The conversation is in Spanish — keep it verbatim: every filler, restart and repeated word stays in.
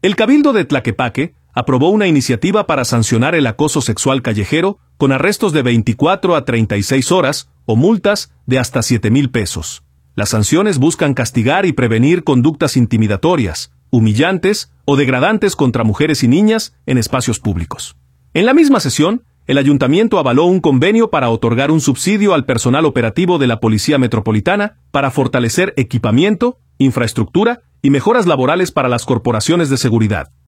El Cabildo de Tlaquepaque aprobó una iniciativa para sancionar el acoso sexual callejero con arrestos de veinticuatro a treinta y seis horas o multas de hasta siete mil pesos. Las sanciones buscan castigar y prevenir conductas intimidatorias, humillantes o degradantes contra mujeres y niñas en espacios públicos. En la misma sesión, el ayuntamiento avaló un convenio para otorgar un subsidio al personal operativo de la Policía Metropolitana para fortalecer equipamiento, infraestructura y mejoras laborales para las corporaciones de seguridad.